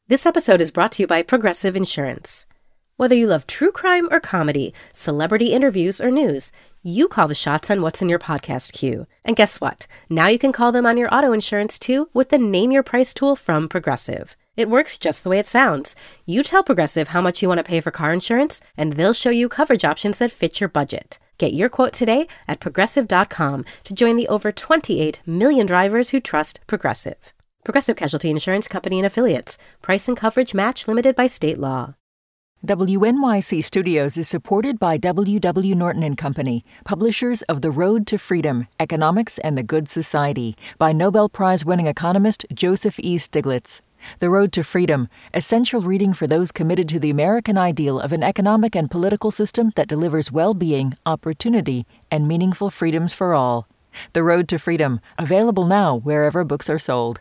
This episode is brought to you by Progressive Insurance. Whether you love true crime or comedy, celebrity interviews or news, you call the shots on what's in your podcast queue. And guess what? Now you can call them on your auto insurance too with the Name Your Price tool from Progressive. It works just the way it sounds. You tell Progressive how much you want to pay for car insurance, and they'll show you coverage options that fit your budget. Get your quote today at Progressive.com to join the over 28 million drivers who trust Progressive. Progressive Casualty Insurance Company and Affiliates. Price and coverage match limited by state law. WNYC Studios is supported by W.W. Norton and Company, publishers of The Road to Freedom, Economics and the Good Society, by Nobel Prize-winning economist Joseph E. Stiglitz. The Road to Freedom, essential reading for those committed to the American ideal of an economic and political system that delivers well-being, opportunity, and meaningful freedoms for all. The Road to Freedom, available now wherever books are sold.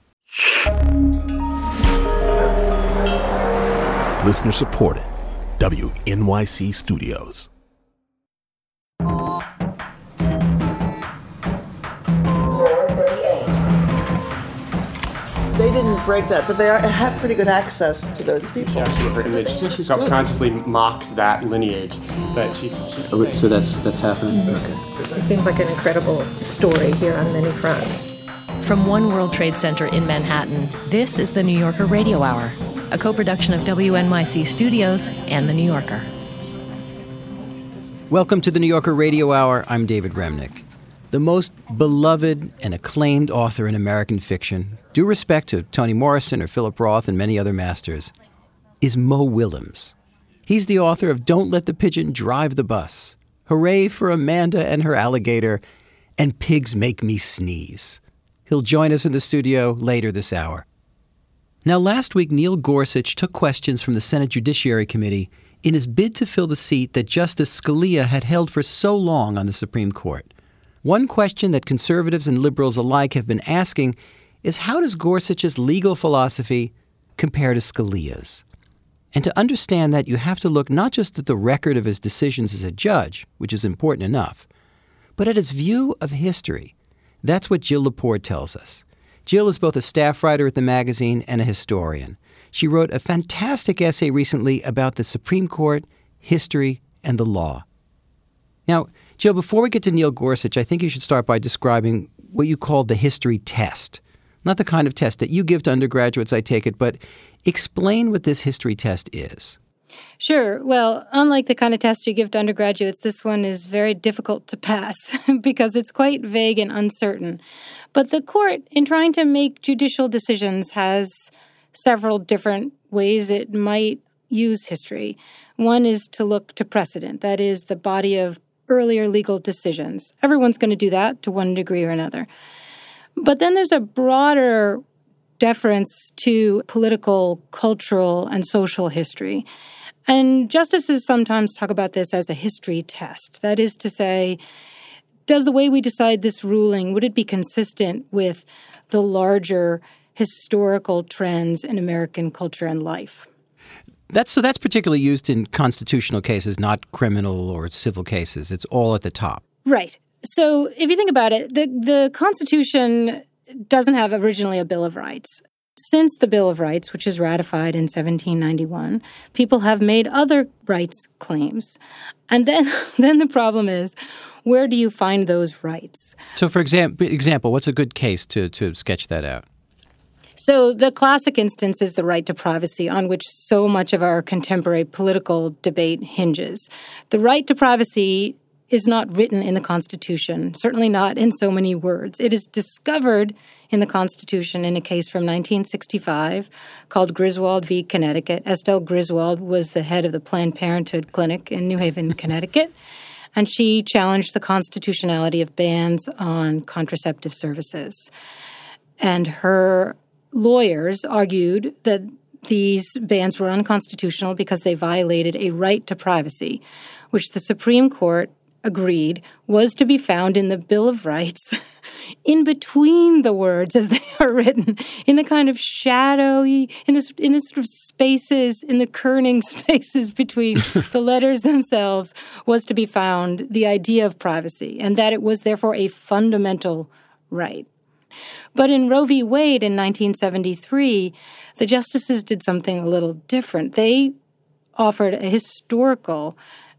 Listener supported. WNYC Studios. They didn't break that, but they have pretty good access to those people. Her image subconsciously mocks that lineage, but she's so that's happening. Mm-hmm. Okay. It seems like an incredible story here on many fronts. From One World Trade Center in Manhattan, this is the New Yorker Radio Hour, a co-production of WNYC Studios and The New Yorker. Welcome to the New Yorker Radio Hour. I'm David Remnick. The most beloved and acclaimed author in American fiction, due respect to Toni Morrison or Philip Roth and many other masters, is Mo Willems. He's the author of Don't Let the Pigeon Drive the Bus, Hooray for Amanda and Her Alligator, and Pigs Make Me Sneeze. He'll join us in the studio later this hour. Now, last week, Neil Gorsuch took questions from the Senate Judiciary Committee in his bid to fill the seat that Justice Scalia had held for so long on the Supreme Court. One question that conservatives and liberals alike have been asking is, how does Gorsuch's legal philosophy compare to Scalia's? And to understand that, you have to look not just at the record of his decisions as a judge, which is important enough, but at his view of history. That's what Jill Lepore tells us. Jill is both a staff writer at the magazine and a historian. She wrote a fantastic essay recently about the Supreme Court, history, and the law. Now, Jill, before we get to Neil Gorsuch, I think you should start by describing what you call the history test. Not the kind of test that you give to undergraduates, I take it, but explain what this history test is. Sure. Well, unlike the kind of test you give to undergraduates, this one is very difficult to pass because it's quite vague and uncertain. But the court, in trying to make judicial decisions, has several different ways it might use history. One is to look to precedent, that is, the body of earlier legal decisions. Everyone's going to do that to one degree or another. But then there's a broader deference to political, cultural, and social history. And justices sometimes talk about this as a history test. That is to say, does the way we decide this ruling, would it be consistent with the larger historical trends in American culture and life? That's particularly used in constitutional cases, not criminal or civil cases. It's all at the top. Right. So if you think about it, the Constitution doesn't have originally a Bill of Rights. Since the Bill of Rights, which is ratified in 1791, people have made other rights claims. And then the problem is, where do you find those rights? So, for example, what's a good case to sketch that out? So the classic instance is the right to privacy, on which so much of our contemporary political debate hinges. The right to privacy is not written in the Constitution, certainly not in so many words. It is discovered in the Constitution in a case from 1965 called Griswold v. Connecticut. Estelle Griswold was the head of the Planned Parenthood Clinic in New Haven, Connecticut, and she challenged the constitutionality of bans on contraceptive services. And her lawyers argued that these bans were unconstitutional because they violated a right to privacy, which the Supreme Court agreed was to be found in the Bill of Rights in between the words as they are written, in the kind of shadowy, in the sort of spaces, in the kerning spaces between the letters themselves, was to be found the idea of privacy, and that it was therefore a fundamental right. But in Roe v. Wade in 1973, the justices did something a little different. They offered a historical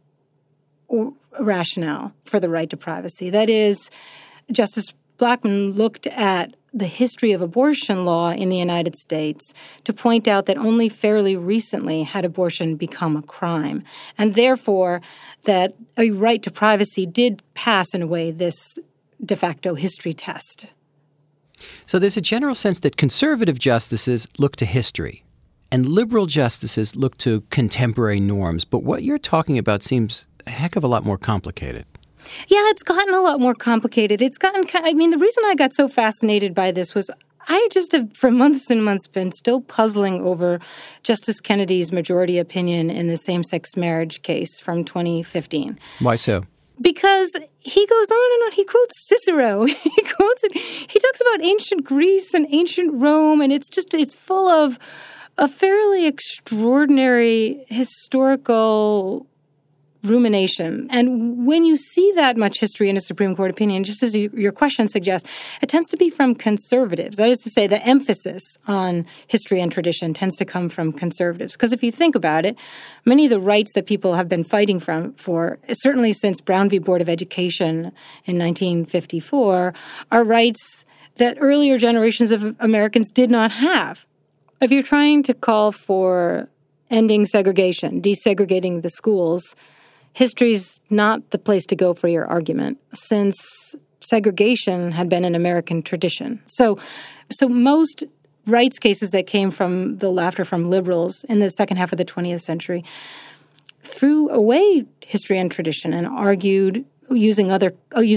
rationale for the right to privacy. That is, Justice Blackmun looked at the history of abortion law in the United States to point out that only fairly recently had abortion become a crime, and therefore that a right to privacy did pass, in a way, this de facto history test. So there's a general sense that conservative justices look to history and liberal justices look to contemporary norms. But what you're talking about seems a heck of a lot more complicated. Yeah, it's gotten a lot more complicated. The reason I got so fascinated by this was I just have, for months and months, been still puzzling over Justice Kennedy's majority opinion in the same-sex marriage case from 2015. Why so? Because he goes on and on. He quotes Cicero. He talks about ancient Greece and ancient Rome, and it's full of a fairly extraordinary historical rumination. And when you see that much history in a Supreme Court opinion, just as your question suggests, it tends to be from conservatives. That is to say, the emphasis on history and tradition tends to come from conservatives. Because if you think about it, many of the rights that people have been fighting for, certainly since Brown v. Board of Education in 1954, are rights that earlier generations of Americans did not have. If you're trying to call for ending segregation, desegregating the schools, history's not the place to go for your argument, since segregation had been an American tradition. So most rights cases that came from the left or from liberals in the second half of the 20th century threw away history and tradition and argued using other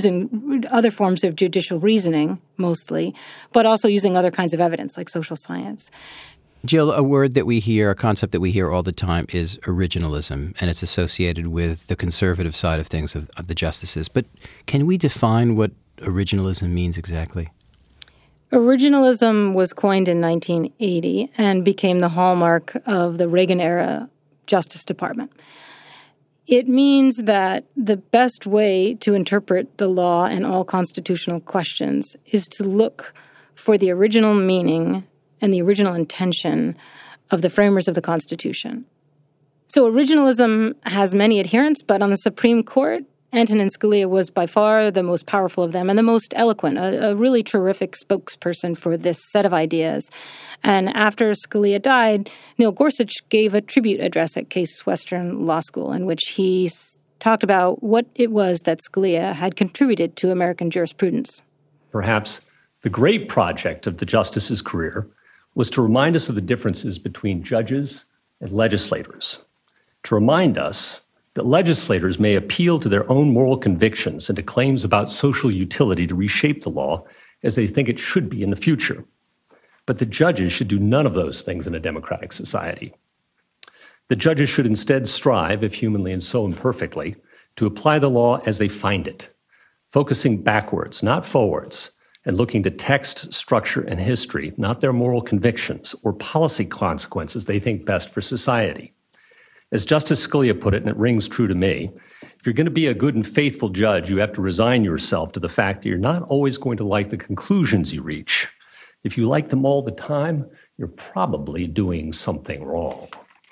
forms of judicial reasoning, mostly, but also using other kinds of evidence like social science. Jill, a word that we hear, a concept that we hear all the time is originalism, and it's associated with the conservative side of things of the justices. But can we define what originalism means exactly? Originalism was coined in 1980 and became the hallmark of the Reagan-era Justice Department. It means that the best way to interpret the law and all constitutional questions is to look for the original meaning and the original intention of the framers of the Constitution. So originalism has many adherents, but on the Supreme Court, Antonin Scalia was by far the most powerful of them and the most eloquent, a really terrific spokesperson for this set of ideas. And after Scalia died, Neil Gorsuch gave a tribute address at Case Western Law School in which he talked about what it was that Scalia had contributed to American jurisprudence. Perhaps the great project of the justice's career was to remind us of the differences between judges and legislators, to remind us that legislators may appeal to their own moral convictions and to claims about social utility to reshape the law as they think it should be in the future. But the judges should do none of those things in a democratic society. The judges should instead strive, if humanly and so imperfectly, to apply the law as they find it, focusing backwards, not forwards, and looking to text, structure, and history, not their moral convictions or policy consequences they think best for society. As Justice Scalia put it, and it rings true to me, if you're going to be a good and faithful judge, you have to resign yourself to the fact that you're not always going to like the conclusions you reach. If you like them all the time, you're probably doing something wrong.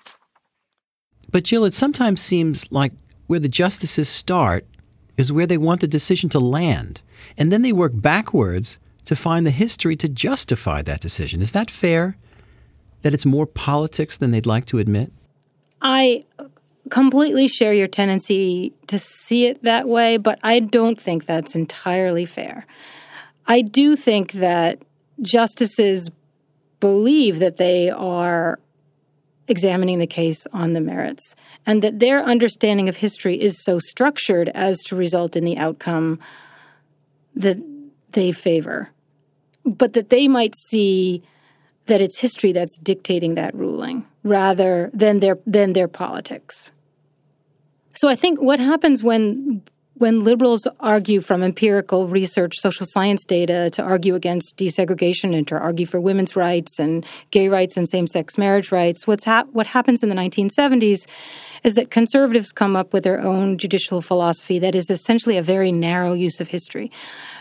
But Jill, it sometimes seems like where the justices start is where they want the decision to land. And then they work backwards to find the history to justify that decision. Is that fair? That it's more politics than they'd like to admit? I completely share your tendency to see it that way, but I don't think that's entirely fair. I do think that justices believe that they are examining the case on the merits, and that their understanding of history is so structured as to result in the outcome that they favor, but that they might see that it's history that's dictating that ruling rather than their politics. So I think what happens when liberals argue from empirical research, social science data, to argue against desegregation and to argue for women's rights and gay rights and same-sex marriage rights, what happens in the 1970s is that conservatives come up with their own judicial philosophy that is essentially a very narrow use of history.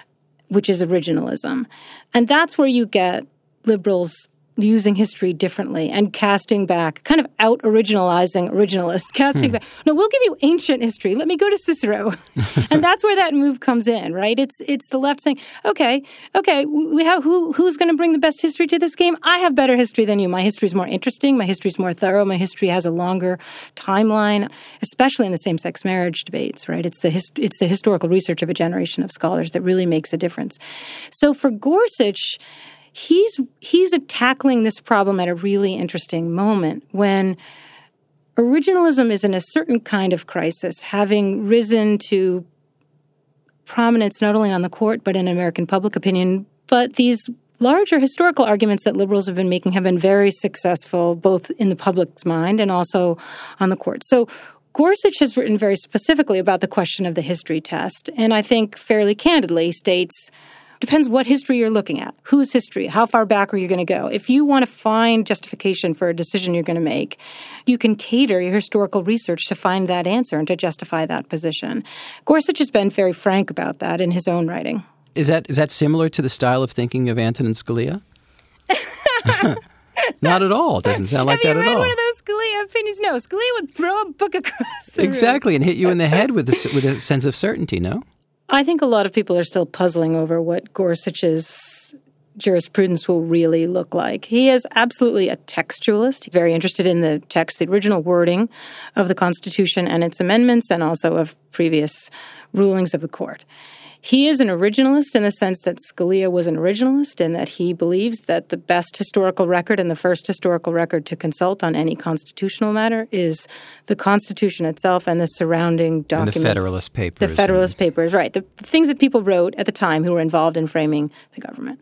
which is originalism. And that's where you get liberals using history differently and casting back, kind of out-originalizing originalists, casting back. No, we'll give you ancient history. Let me go to Cicero. And that's where that move comes in, right? It's the left saying, okay, we have who's going to bring the best history to this game? I have better history than you. My history is more interesting. My history is more thorough. My history has a longer timeline, especially in the same-sex marriage debates, right? It's the historical research of a generation of scholars that really makes a difference. So for Gorsuch, he's tackling this problem at a really interesting moment when originalism is in a certain kind of crisis, having risen to prominence not only on the court but in American public opinion. But these larger historical arguments that liberals have been making have been very successful, both in the public's mind and also on the court. So Gorsuch has written very specifically about the question of the history test, and I think fairly candidly states, depends what history you're looking at. Whose history? How far back are you going to go? If you want to find justification for a decision you're going to make, you can cater your historical research to find that answer and to justify that position. Gorsuch has been very frank about that in his own writing. Is that similar to the style of thinking of Antonin Scalia? Not at all. It doesn't sound like that at all. Have you read one of those Scalia opinions? No, Scalia would throw a book across the room. Exactly, and hit you in the head with a sense of certainty, no? I think a lot of people are still puzzling over what Gorsuch's jurisprudence will really look like. He is absolutely a textualist, very interested in the text, the original wording of the Constitution and its amendments, and also of previous rulings of the court. He is an originalist in the sense that Scalia was an originalist and that he believes that the best historical record and the first historical record to consult on any constitutional matter is the Constitution itself and the surrounding documents. And the Federalist Papers. The Federalist Papers, right. The things that people wrote at the time who were involved in framing the government.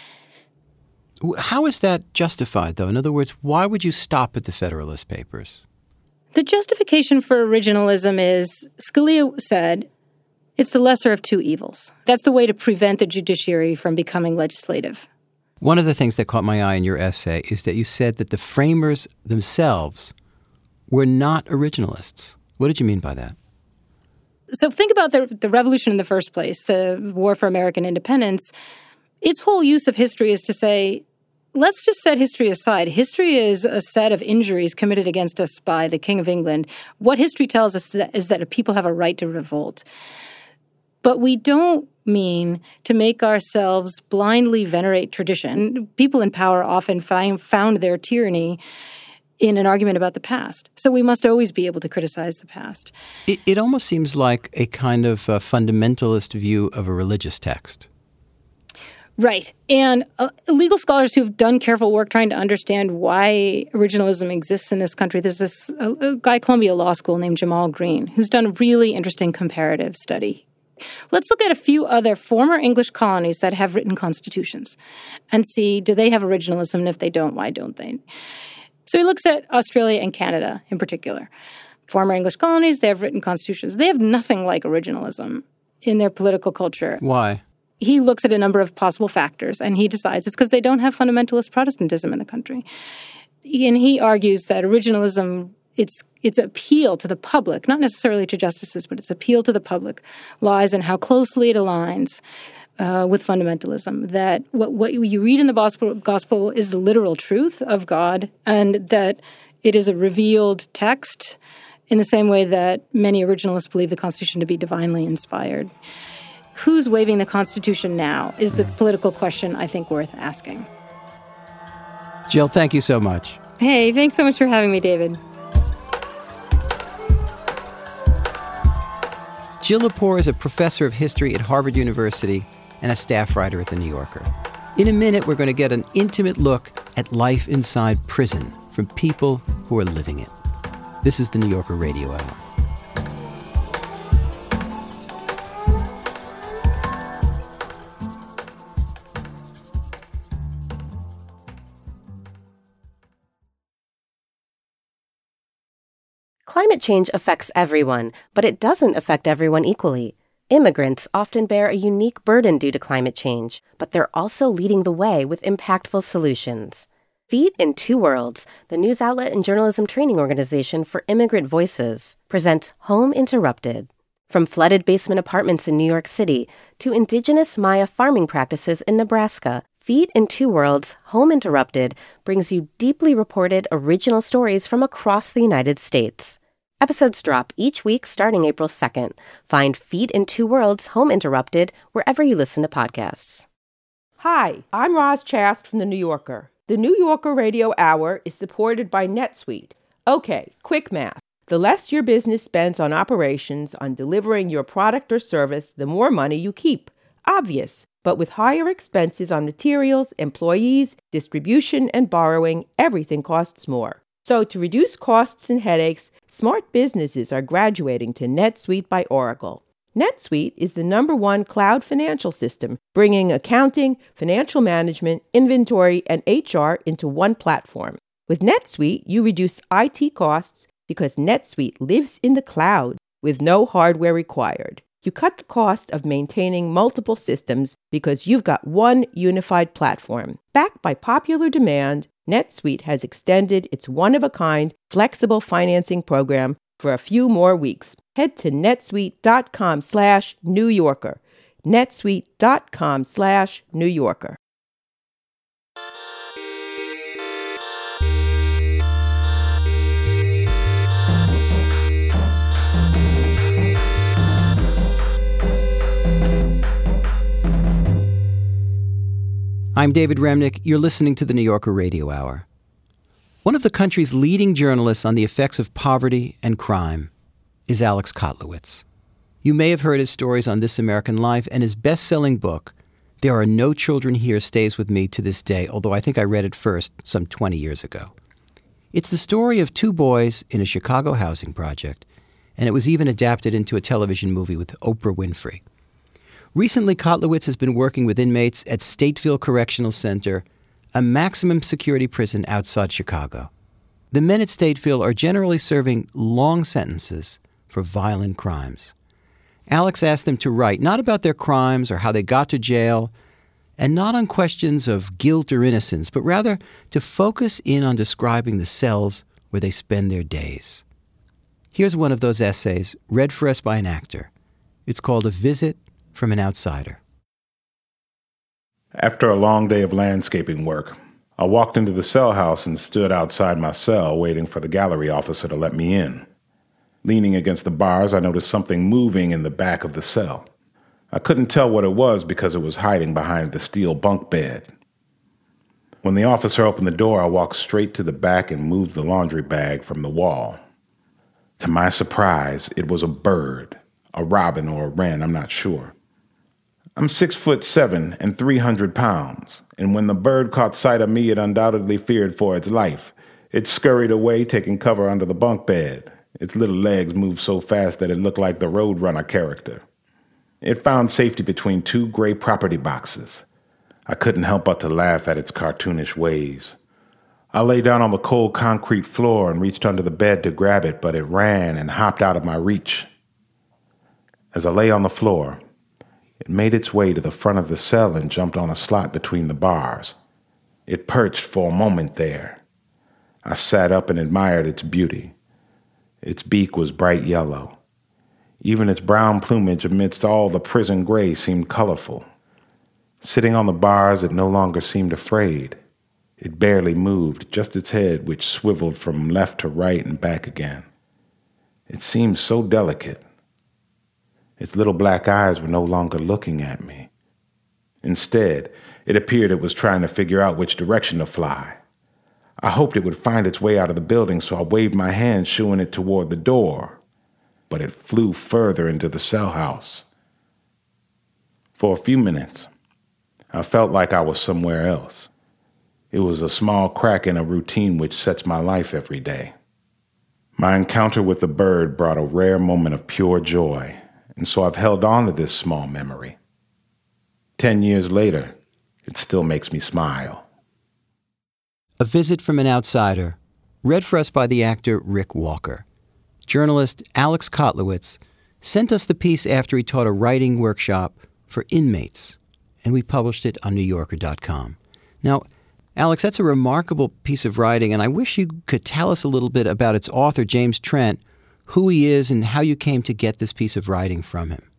How is that justified, though? In other words, why would you stop at the Federalist Papers? The justification for originalism is, Scalia said, it's the lesser of two evils. That's the way to prevent the judiciary from becoming legislative. One of the things that caught my eye in your essay is that you said that the framers themselves were not originalists. What did you mean by that? So think about the revolution in the first place, the war for American independence. Its whole use of history is to say, let's just set history aside. History is a set of injuries committed against us by the King of England. What history tells us is that people have a right to revolt. But we don't mean to make ourselves blindly venerate tradition. People in power often found their tyranny in an argument about the past. So we must always be able to criticize the past. It almost seems like a kind of fundamentalist view of a religious text. Right. And legal scholars who've done careful work trying to understand why originalism exists in this country, there's a guy at Columbia Law School named Jamal Green who's done a really interesting comparative study. Let's look at a few other former English colonies that have written constitutions and see, do they have originalism? And if they don't, why don't they? So he looks at Australia and Canada in particular. Former English colonies, they have written constitutions. They have nothing like originalism in their political culture. Why? He looks at a number of possible factors, and he decides it's because they don't have fundamentalist Protestantism in the country. And he argues that originalism, its appeal to the public, not necessarily to justices, but its appeal to the public, lies in how closely it aligns with fundamentalism. That what you read in the gospel is the literal truth of God, and that it is a revealed text in the same way that many originalists believe the Constitution to be divinely inspired. Who's waiving the Constitution now is the political question I think worth asking. Jill, thank you so much. Hey, thanks so much for having me, David. Jill Lepore is a professor of history at Harvard University and a staff writer at The New Yorker. In a minute, we're going to get an intimate look at life inside prison from people who are living it. This is The New Yorker Radio Hour. Climate change affects everyone, but it doesn't affect everyone equally. Immigrants often bear a unique burden due to climate change, but they're also leading the way with impactful solutions. Feet in Two Worlds, the news outlet and journalism training organization for immigrant voices, presents Home Interrupted. From flooded basement apartments in New York City to indigenous Maya farming practices in Nebraska, Feet in Two Worlds, Home Interrupted brings you deeply reported original stories from across the United States. Episodes drop each week starting April 2nd. Find Feet in Two Worlds, Home Interrupted wherever you listen to podcasts. Hi, I'm Roz Chast from The New Yorker. The New Yorker Radio Hour is supported by NetSuite. Okay, quick math. The less your business spends on operations, on delivering your product or service, the more money you keep. Obvious. But with higher expenses on materials, employees, distribution, and borrowing, everything costs more. So to reduce costs and headaches, smart businesses are graduating to NetSuite by Oracle. NetSuite is the #1 cloud financial system, bringing accounting, financial management, inventory, and HR into one platform. With NetSuite, you reduce IT costs because NetSuite lives in the cloud with no hardware required. You cut the cost of maintaining multiple systems because you've got one unified platform. Backed by popular demand, NetSuite has extended its one-of-a-kind flexible financing program for a few more weeks. Head to netsuite.com/New Yorker. netsuite.com/New Yorker. I'm David Remnick. You're listening to the New Yorker Radio Hour. One of the country's leading journalists on the effects of poverty and crime is Alex Kotlowitz. You may have heard his stories on This American Life, and his best-selling book, There Are No Children Here, stays with me to this day, although I think I read it first some 20 years ago. It's the story of two boys in a Chicago housing project, and it was even adapted into a television movie with Oprah Winfrey. Recently, Kotlowitz has been working with inmates at Stateville Correctional Center, a maximum security prison outside Chicago. The men at Stateville are generally serving long sentences for violent crimes. Alex asked them to write not about their crimes or how they got to jail, and not on questions of guilt or innocence, but rather to focus in on describing the cells where they spend their days. Here's one of those essays, read for us by an actor. It's called A Visit from an Outsider. After a long day of landscaping work, I walked into the cell house and stood outside my cell waiting for the gallery officer to let me in. Leaning against the bars, I noticed something moving in the back of the cell. I couldn't tell what it was because it was hiding behind the steel bunk bed. When the officer opened the door, I walked straight to the back and moved the laundry bag from the wall. To my surprise, it was a bird, a robin or a wren, I'm not sure. I'm 6'7" and 300 pounds, and when the bird caught sight of me, it undoubtedly feared for its life. It scurried away, taking cover under the bunk bed. Its little legs moved so fast that it looked like the Roadrunner character. It found safety between two gray property boxes. I couldn't help but to laugh at its cartoonish ways. I lay down on the cold concrete floor and reached under the bed to grab it, but it ran and hopped out of my reach. As I lay on the floor, it made its way to the front of the cell and jumped on a slot between the bars. It perched for a moment there. I sat up and admired its beauty. Its beak was bright yellow. Even its brown plumage amidst all the prison gray seemed colorful. Sitting on the bars, it no longer seemed afraid. It barely moved, just its head, which swiveled from left to right and back again. It seemed so delicate. Its little black eyes were no longer looking at me. Instead, it appeared it was trying to figure out which direction to fly. I hoped it would find its way out of the building, so I waved my hand, shooing it toward the door. But it flew further into the cell house. For a few minutes, I felt like I was somewhere else. It was a small crack in a routine which sets my life every day. My encounter with the bird brought a rare moment of pure joy, and so I've held on to this small memory. 10 years later, it still makes me smile. A Visit from an Outsider, read for us by the actor Rick Walker. Journalist Alex Kotlowitz sent us the piece after he taught a writing workshop for inmates, and we published it on NewYorker.com. Now, Alex, that's a remarkable piece of writing, and I wish you could tell us a little bit about its author, James Trent, who he is and how you came to get this piece of writing from him?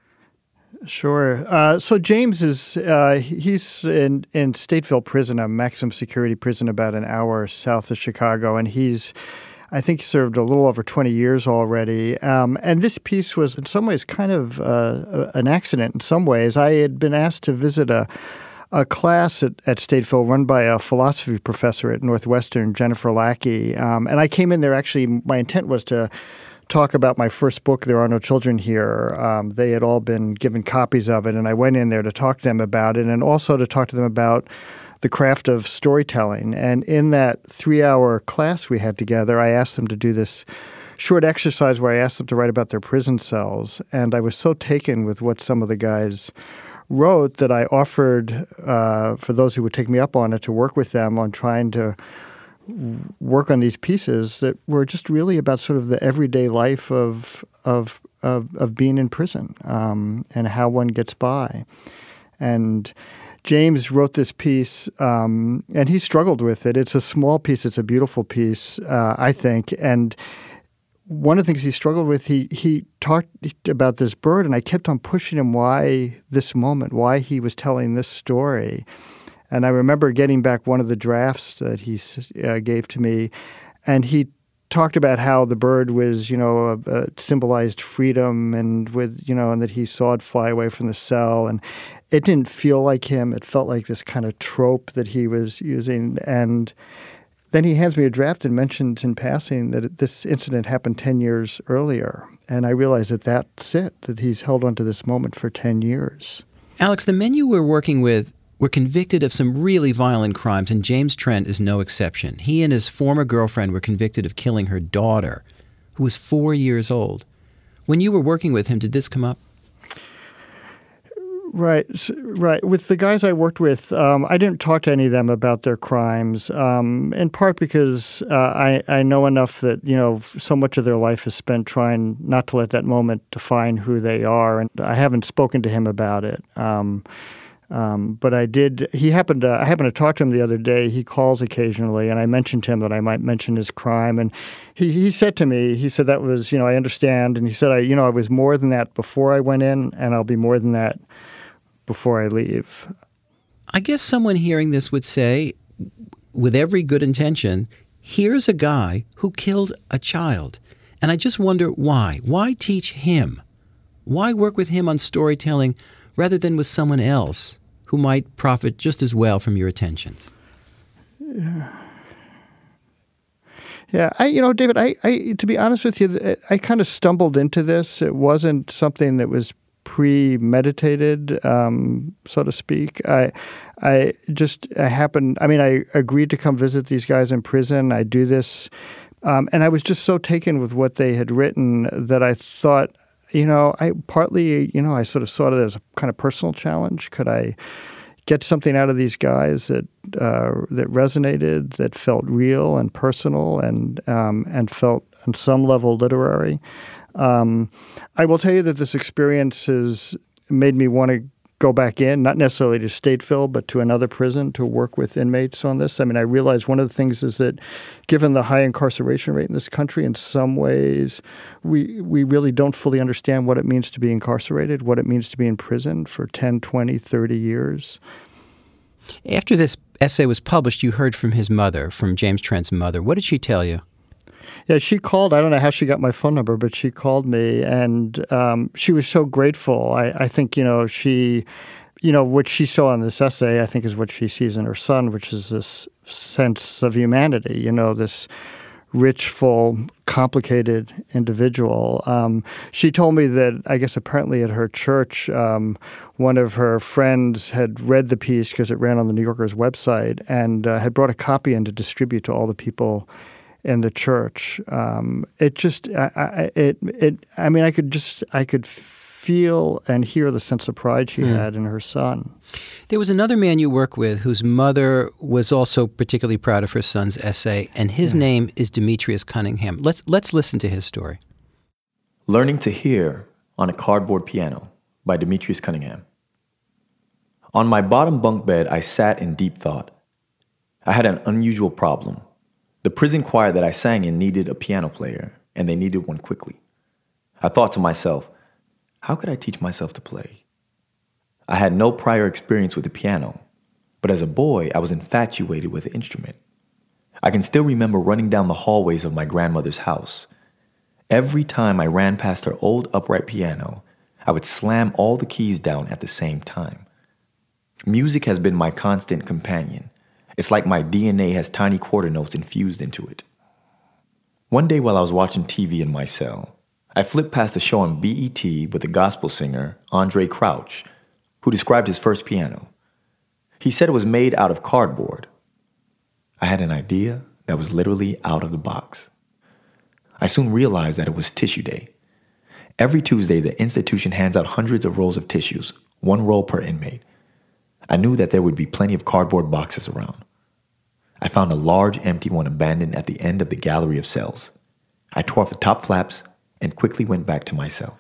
Sure. So James is he's in Stateville Prison, a maximum security prison about an hour south of Chicago, and I think he served a little over 20 years already. And this piece was in some ways kind of an accident in some ways. I had been asked to visit a class at Stateville run by a philosophy professor at Northwestern, Jennifer Lackey. And I came in there, actually, my intent was to talk about my first book, There Are No Children Here. They had all been given copies of it, and I went in there to talk to them about it and also to talk to them about the craft of storytelling. And in that 3-hour class we had together, I asked them to do this short exercise where I asked them to write about their prison cells. And I was so taken with what some of the guys wrote that I offered, for those who would take me up on it, to work with them on trying to work on these pieces that were just really about sort of the everyday life of being in prison, and how one gets by. And James wrote this piece, and he struggled with it. It's a small piece. It's a beautiful piece, I think. And one of the things he struggled with, he talked about this bird, and I kept on pushing him why this moment, why he was telling this story. And I remember getting back one of the drafts that he gave to me, and he talked about how the bird was, symbolized freedom, and and that he saw it fly away from the cell, and it didn't feel like him. It felt like this kind of trope that he was using. And then he hands me a draft and mentions in passing that this incident happened 10 years earlier. And I realized that that's it, that he's held on to this moment for 10 years. Alex, the men you were working with were convicted of some really violent crimes, and James Trent is no exception. He and his former girlfriend were convicted of killing her daughter, who was 4 years old. When you were working with him, did this come up? Right. With the guys I worked with, I didn't talk to any of them about their crimes, in part because I know enough that, so much of their life is spent trying not to let that moment define who they are, and I haven't spoken to him about it. But I did. I happened to talk to him the other day. He calls occasionally, and I mentioned to him that I might mention his crime. And he said to me, that was, I understand. And he said, I was more than that before I went in, and I'll be more than that before I leave. I guess someone hearing this would say, with every good intention, here's a guy who killed a child. And I just wonder why. Why teach him? Why work with him on storytelling rather than with someone else who might profit just as well from your attentions? Yeah, David, I to be honest with you, I kind of stumbled into this. It wasn't something that was premeditated, so to speak. I agreed to come visit these guys in prison. I do this, and I was just so taken with what they had written that I thought, I sort of saw it as a kind of personal challenge. Could I get something out of these guys that resonated, that felt real and personal, and felt on some level literary? I will tell you that this experience has made me want to go back in, not necessarily to Stateville, but to another prison to work with inmates on this. I mean, I realize one of the things is that given the high incarceration rate in this country, in some ways, we really don't fully understand what it means to be incarcerated, what it means to be in prison for 10, 20, 30 years. After this essay was published, you heard from his mother, from James Trent's mother. What did she tell you? Yeah, she called. I don't know how she got my phone number, but she called me, and she was so grateful. I think, she, what she saw in this essay, I think is what she sees in her son, which is this sense of humanity, this rich, full, complicated individual. She told me that, I guess apparently at her church, one of her friends had read the piece because it ran on the New Yorker's website, and had brought a copy in to distribute to all the people in the church. I could feel and hear the sense of pride she had in her son. There was another man you work with whose mother was also particularly proud of her son's essay, and his name is Demetrius Cunningham. Let's listen to his story. Learning to Hear on a Cardboard Piano by Demetrius Cunningham. On my bottom bunk bed, I sat in deep thought. I had an unusual problem. The prison choir that I sang in needed a piano player, and they needed one quickly. I thought to myself, how could I teach myself to play? I had no prior experience with the piano, but as a boy, I was infatuated with the instrument. I can still remember running down the hallways of my grandmother's house. Every time I ran past her old upright piano, I would slam all the keys down at the same time. Music has been my constant companion. It's like my DNA has tiny quarter notes infused into it. One day while I was watching TV in my cell, I flipped past a show on BET with a gospel singer, Andre Crouch, who described his first piano. He said it was made out of cardboard. I had an idea that was literally out of the box. I soon realized that it was tissue day. Every Tuesday, the institution hands out hundreds of rolls of tissues, 1 roll per inmate. I knew that there would be plenty of cardboard boxes around. I found a large empty one abandoned at the end of the gallery of cells. I tore off the top flaps and quickly went back to my cell.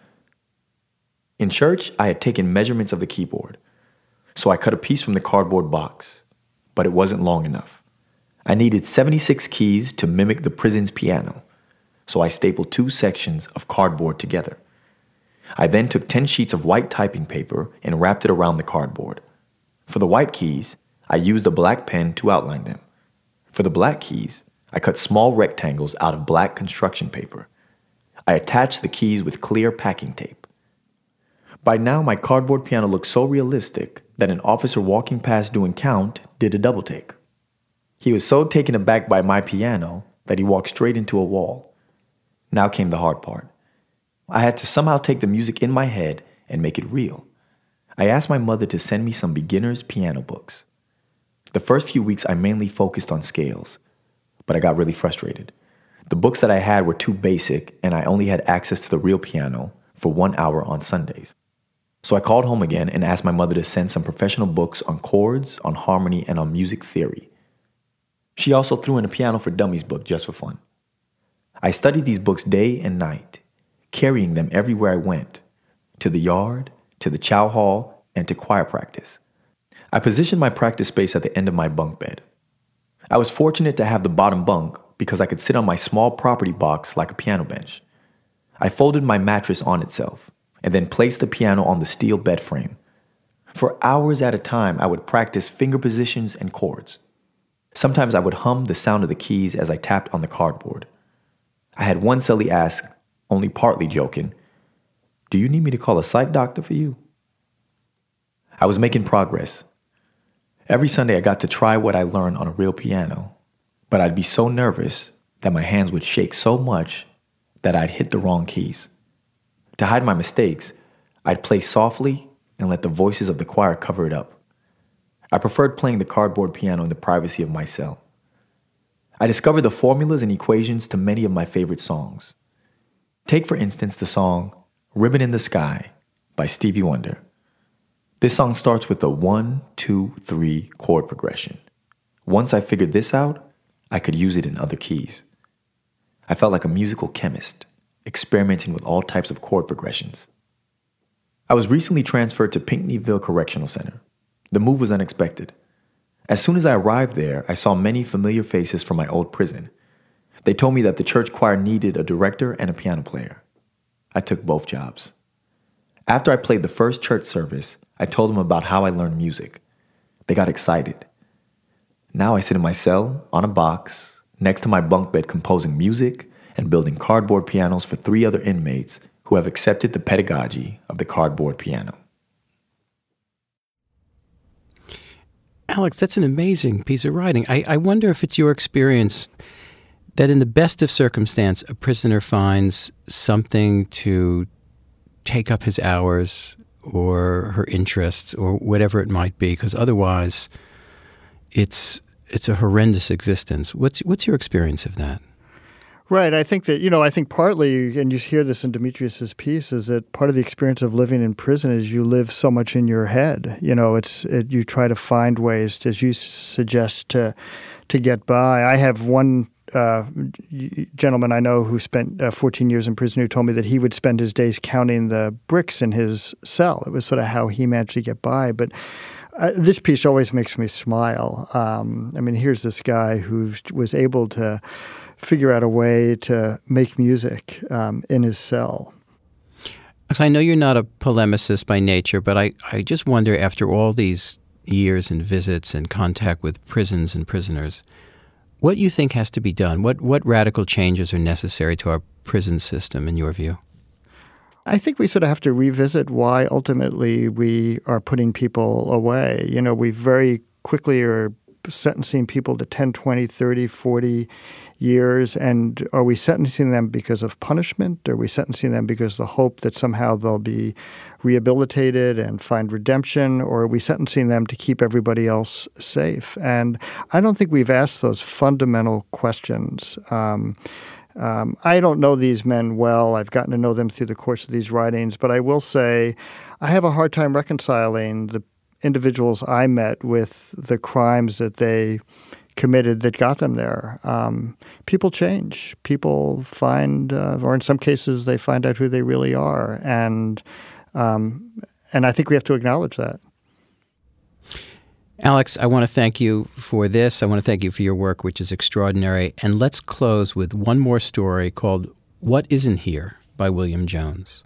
In church, I had taken measurements of the keyboard, so I cut a piece from the cardboard box, but it wasn't long enough. I needed 76 keys to mimic the prison's piano, so I stapled 2 sections of cardboard together. I then took 10 sheets of white typing paper and wrapped it around the cardboard. For the white keys, I used a black pen to outline them. For the black keys, I cut small rectangles out of black construction paper. I attached the keys with clear packing tape. By now, my cardboard piano looked so realistic that an officer walking past doing count did a double take. He was so taken aback by my piano that he walked straight into a wall. Now came the hard part. I had to somehow take the music in my head and make it real. I asked my mother to send me some beginner's piano books. The first few weeks I mainly focused on scales, but I got really frustrated. The books that I had were too basic, and I only had access to the real piano for 1 hour on Sundays. So I called home again and asked my mother to send some professional books on chords, on harmony, and on music theory. She also threw in a Piano for Dummies book just for fun. I studied these books day and night, carrying them everywhere I went, to the yard, to the chow hall, and to choir practice. I positioned my practice space at the end of my bunk bed. I was fortunate to have the bottom bunk because I could sit on my small property box like a piano bench. I folded my mattress on itself and then placed the piano on the steel bed frame. For hours at a time, I would practice finger positions and chords. Sometimes I would hum the sound of the keys as I tapped on the cardboard. I had one cellie ask, only partly joking, "Do you need me to call a psych doctor for you?" I was making progress. Every Sunday I got to try what I learned on a real piano, but I'd be so nervous that my hands would shake so much that I'd hit the wrong keys. To hide my mistakes, I'd play softly and let the voices of the choir cover it up. I preferred playing the cardboard piano in the privacy of my cell. I discovered the formulas and equations to many of my favorite songs. Take, for instance, the song "Ribbon in the Sky" by Stevie Wonder. This song starts with a 1, 2, 3 chord progression. Once I figured this out, I could use it in other keys. I felt like a musical chemist, experimenting with all types of chord progressions. I was recently transferred to Pinckneyville Correctional Center. The move was unexpected. As soon as I arrived there, I saw many familiar faces from my old prison. They told me that the church choir needed a director and a piano player. I took both jobs. After I played the first church service, I told them about how I learned music. They got excited. Now I sit in my cell, on a box, next to my bunk bed composing music and building cardboard pianos for 3 other inmates who have accepted the pedagogy of the cardboard piano. Alex, that's an amazing piece of writing. I wonder if it's your experience that in the best of circumstance, a prisoner finds something to take up his hours or her interests or whatever it might be, because otherwise it's a horrendous existence. What's your experience of that? Right. I think that, I think partly, and you hear this in Demetrius's piece, is that part of the experience of living in prison is you live so much in your head. You try to find ways, as you suggest, to get by. I have one gentleman I know who spent 14 years in prison who told me that he would spend his days counting the bricks in his cell. It was sort of how he managed to get by. But this piece always makes me smile. Here's this guy who was able to figure out a way to make music in his cell. So I know you're not a polemicist by nature, but I just wonder, after all these years and visits and contact with prisons and prisoners, what you think has to be done? What radical changes are necessary to our prison system, in your view? I think we sort of have to revisit why ultimately we are putting people away. You know, we very quickly are sentencing people to 10, 20, 30, 40 years. And are we sentencing them because of punishment? Are we sentencing them because of the hope that somehow they'll be rehabilitated and find redemption? Or are we sentencing them to keep everybody else safe? And I don't think we've asked those fundamental questions. I don't know these men well. I've gotten to know them through the course of these writings. But I will say I have a hard time reconciling the individuals I met with the crimes that they committed that got them there. People change. People find, or in some cases, they find out who they really are. And I think we have to acknowledge that. Alex, I want to thank you for this. I want to thank you for your work, which is extraordinary. And let's close with one more story called What Isn't Here by William Jones.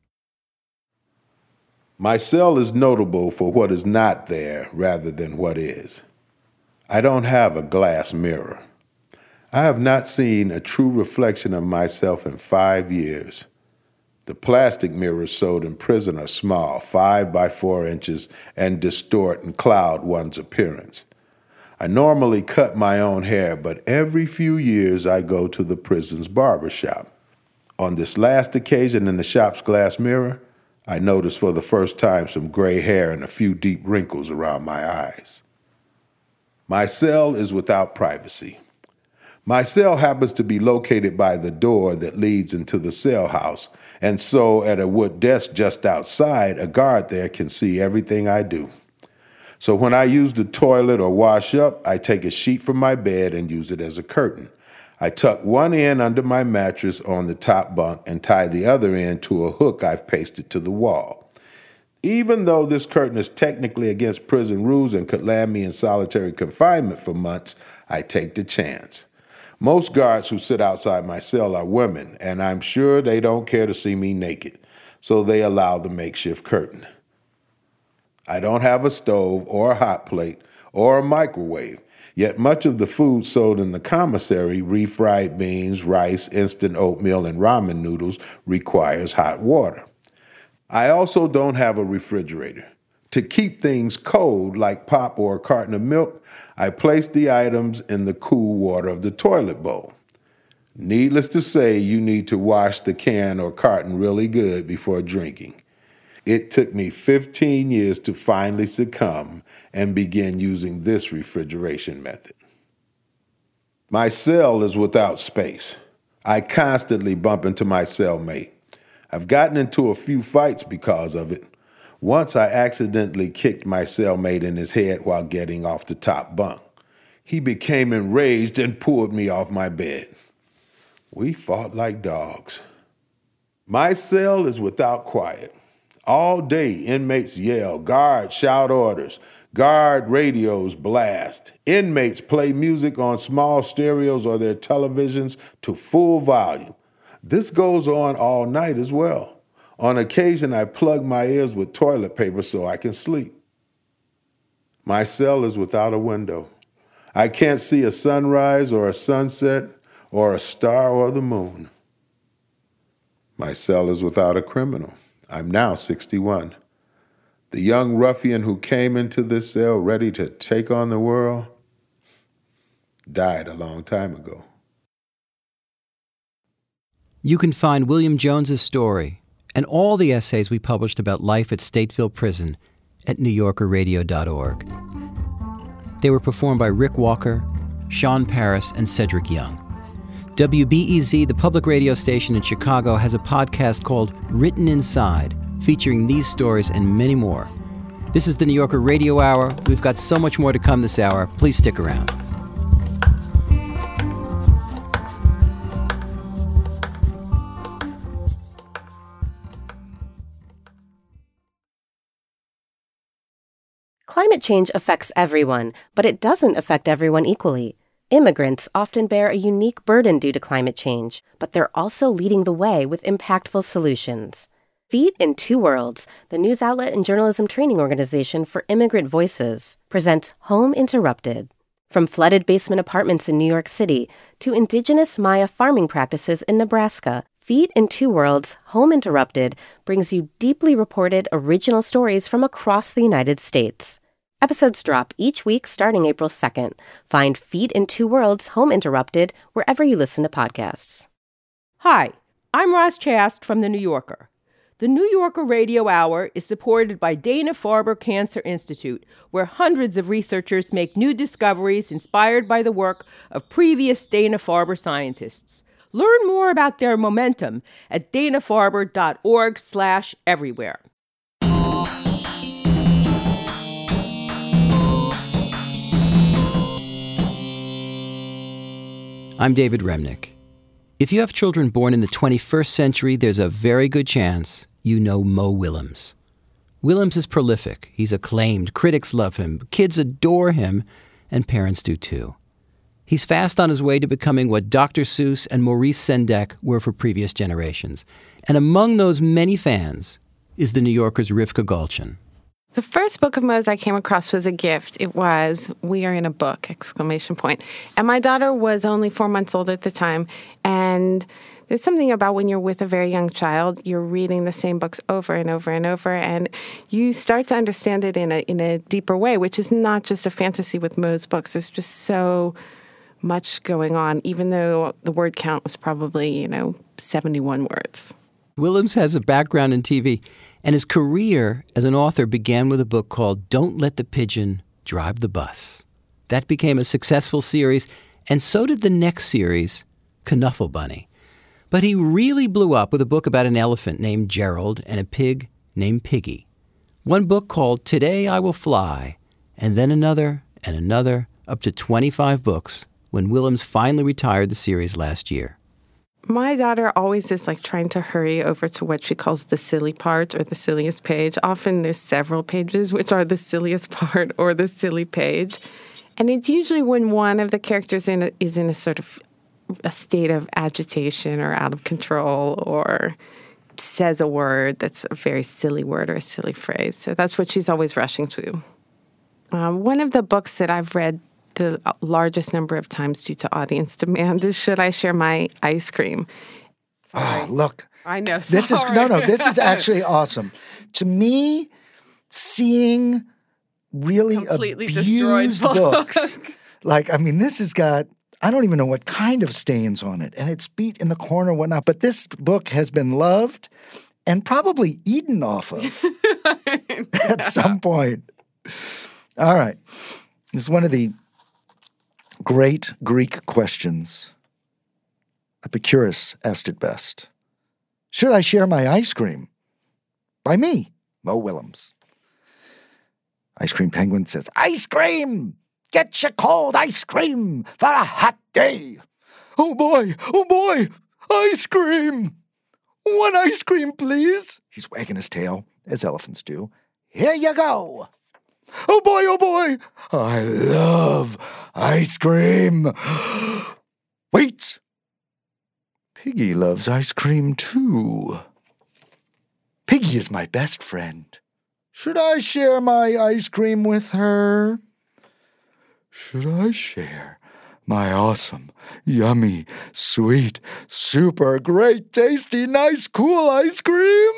My cell is notable for what is not there rather than what is. I don't have a glass mirror. I have not seen a true reflection of myself in 5 years. The plastic mirrors sold in prison are small, 5 by 4 inches, and distort and cloud one's appearance. I normally cut my own hair, but every few years I go to the prison's barber shop. On this last occasion in the shop's glass mirror, I noticed for the first time some gray hair and a few deep wrinkles around my eyes. My cell is without privacy. My cell happens to be located by the door that leads into the cell house, and so at a wood desk just outside, a guard there can see everything I do. So when I use the toilet or wash up, I take a sheet from my bed and use it as a curtain. I tuck one end under my mattress on the top bunk and tie the other end to a hook I've pasted to the wall. Even though this curtain is technically against prison rules and could land me in solitary confinement for months, I take the chance. Most guards who sit outside my cell are women, and I'm sure they don't care to see me naked, so they allow the makeshift curtain. I don't have a stove or a hot plate or a microwave, yet much of the food sold in the commissary, refried beans, rice, instant oatmeal, and ramen noodles, requires hot water. I also don't have a refrigerator. To keep things cold, like pop or a carton of milk, I place the items in the cool water of the toilet bowl. Needless to say, you need to wash the can or carton really good before drinking. It took me 15 years to finally succumb and begin using this refrigeration method. My cell is without space. I constantly bump into my cellmate. I've gotten into a few fights because of it. Once I accidentally kicked my cellmate in his head while getting off the top bunk. He became enraged and pulled me off my bed. We fought like dogs. My cell is without quiet. All day, inmates yell, guards shout orders, guard radios blast. Inmates play music on small stereos or their televisions to full volume. This goes on all night as well. On occasion, I plug my ears with toilet paper so I can sleep. My cell is without a window. I can't see a sunrise or a sunset or a star or the moon. My cell is without a criminal. I'm now 61. The young ruffian who came into this cell ready to take on the world died a long time ago. You can find William Jones's story and all the essays we published about life at Stateville Prison at NewYorkerRadio.org. They were performed by Rick Walker, Sean Paris, and Cedric Young. WBEZ, the public radio station in Chicago, has a podcast called Written Inside, featuring these stories and many more. This is the New Yorker Radio Hour. We've got so much more to come this hour. Please stick around. Climate change affects everyone, but it doesn't affect everyone equally. Immigrants often bear a unique burden due to climate change, but they're also leading the way with impactful solutions. Feet in Two Worlds, the news outlet and journalism training organization for immigrant voices, presents Home Interrupted. From flooded basement apartments in New York City to indigenous Maya farming practices in Nebraska, Feet in Two Worlds, Home Interrupted brings you deeply reported original stories from across the United States. Episodes drop each week starting April 2nd. Find Feet in Two Worlds, Home Interrupted wherever you listen to podcasts. Hi, I'm Roz Chast from The New Yorker. The New Yorker Radio Hour is supported by Dana-Farber Cancer Institute, where hundreds of researchers make new discoveries inspired by the work of previous Dana-Farber scientists. Learn more about their momentum at danafarber.org/everywhere. I'm David Remnick. If you have children born in the 21st century, there's a very good chance you know Mo Willems. Willems is prolific. He's acclaimed. Critics love him. Kids adore him. And parents do too. He's fast on his way to becoming what Dr. Seuss and Maurice Sendak were for previous generations. And among those many fans is the New Yorker's Rivka Galchen. The first book of Mo's I came across was a gift. It was We Are in a Book, ! And my daughter was only 4 months old at the time. And there's something about when you're with a very young child, you're reading the same books over and over and over, and you start to understand it in a deeper way, which is not just a fantasy with Mo's books. There's just so much going on, even though the word count was probably, 71 words. Willems has a background in TV, and his career as an author began with a book called Don't Let the Pigeon Drive the Bus. That became a successful series, and so did the next series, Knuffle Bunny. But he really blew up with a book about an elephant named Gerald and a pig named Piggy. One book called Today I Will Fly, and then another and another, up to 25 books, when Willems finally retired the series last year. My daughter always is trying to hurry over to what she calls the silly part or the silliest page. Often there's several pages which are the silliest part or the silly page. And it's usually when one of the characters is in a sort of a state of agitation or out of control or says a word that's a very silly word or a silly phrase. So that's what she's always rushing to. One of the books that I've read the largest number of times due to audience demand is Should I Share My Ice Cream? Sorry. Oh, look. I know. This is actually awesome. To me, seeing really completely abused books, this has got, I don't even know what kind of stains on it, and it's beat in the corner and whatnot, but this book has been loved and probably eaten off of at some point. All right. This is one of the great Greek questions. Epicurus asked it best. Should I share my ice cream? By me, Mo Willems. Ice Cream Penguin says, ice cream! Get your cold ice cream for a hot day. Oh boy, ice cream! One ice cream, please. He's wagging his tail, as elephants do. Here you go. Oh boy, I love ice cream. Wait, Piggy loves ice cream too. Piggy is my best friend. Should I share my ice cream with her? Should I share my awesome, yummy, sweet, super great, tasty, nice, cool ice cream?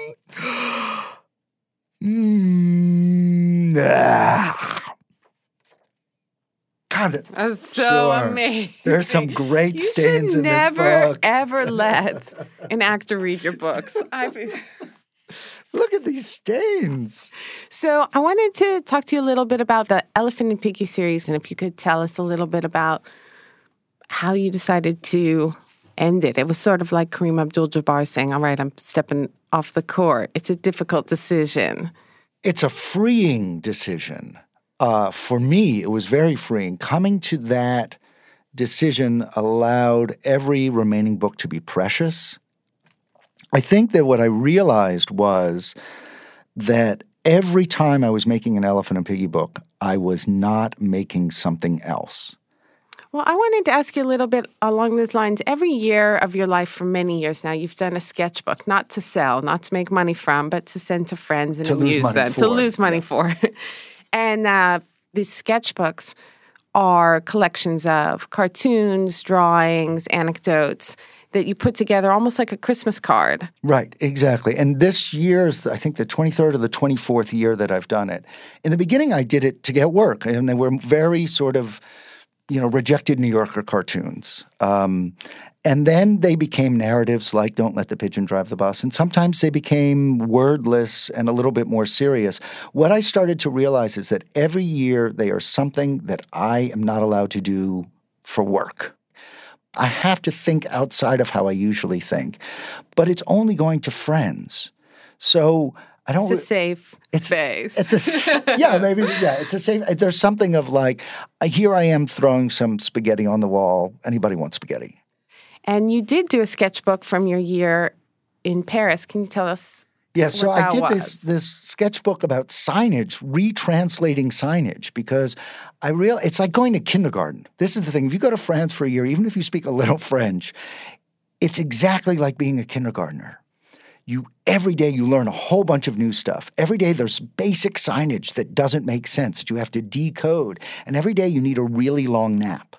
God, that's so amazing. There's some great stains in this book. You should never, ever let an actor read your books. Look at these stains. So I wanted to talk to you a little bit about the Elephant and Piggy series, and if you could tell us a little bit about how you decided to end it. It was sort of like Kareem Abdul-Jabbar saying, all right, I'm stepping off the court. It's a difficult decision. It's a freeing decision. For me, it was very freeing. Coming to that decision allowed every remaining book to be precious. I think that what I realized was that every time I was making an Elephant and Piggy book, I was not making something else. Well, I wanted to ask you a little bit along those lines. Every year of your life for many years now, you've done a sketchbook, not to sell, not to make money from, but to send to friends and amuse them, to lose money for. And these sketchbooks are collections of cartoons, drawings, anecdotes that you put together almost like a Christmas card. Right, exactly. And this year is, I think, the 23rd or the 24th year that I've done it. In the beginning, I did it to get work, and they were very sort of, rejected New Yorker cartoons. And then they became narratives like Don't Let the Pigeon Drive the Bus. And sometimes they became wordless and a little bit more serious. What I started to realize is that every year they are something that I am not allowed to do for work. I have to think outside of how I usually think. But it's only going to friends. So I don't. It's a safe space. It's a safe. There's something of like, here I am throwing some spaghetti on the wall. Anybody want spaghetti? And you did do a sketchbook from your year in Paris. Can you tell us? Yeah, so I did this sketchbook about signage, retranslating signage, because it's like going to kindergarten. This is the thing. If you go to France for a year, even if you speak a little French, it's exactly like being a kindergartner. Every day you learn a whole bunch of new stuff. Every day there's basic signage that doesn't make sense that you have to decode. And every day you need a really long nap.